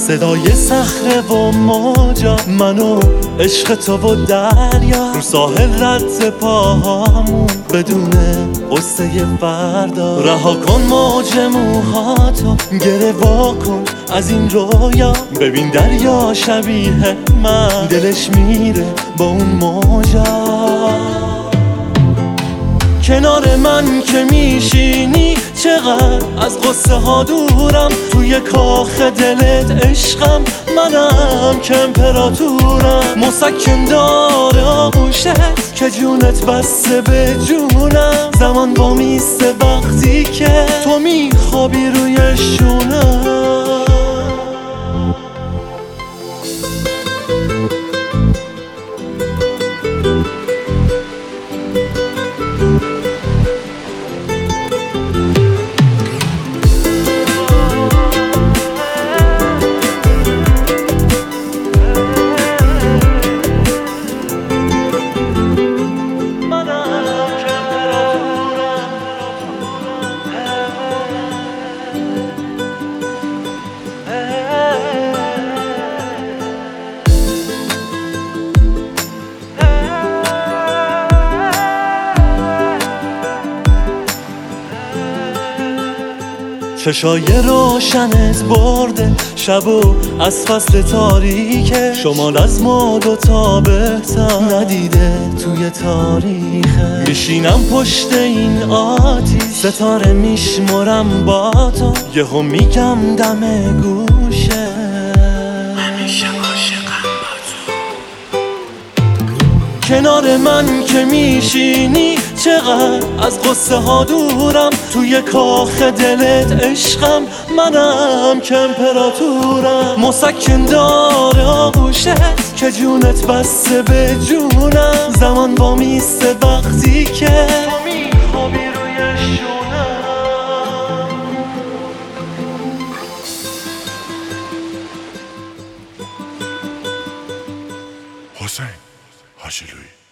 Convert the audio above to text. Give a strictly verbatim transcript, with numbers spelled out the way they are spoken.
صدای صخره و موجا، منو عشق تو و دریا، رو ساحل رد پاهامون بدون قصه فردا. رها کن موج موهاتو، گره وا کن از این رویا، ببین دریا شبیه من دلش میره با اون موجا. کنار من که میشینی چقدر از قصه ها دورم، توی کاخ دلت عشقم، منم که امپراتورم. مسکن داره آغوشت که جونت بسته به جونم، زمان با میسته وقتی که تو میخوابی روی شونم. چشای روشنت برده شبو از فصل تاریکه، شمال از ما دوتا بهتر ندیده توی تاریخه. میشینم پشت این آتیش ستاره میشمرم با تو، یهو میگم دم گوشه همیشه عاشقم با تو. کنار من که میشینی چقدر از قصه ها دورم، توی کاخ دلت عشقم، منم که امپراتورم. مسکن داره آغوشت که جونت بسته به جونم، زمان با میسته وقتی که تو میخوابی روی شونم. حسین حاجی لویی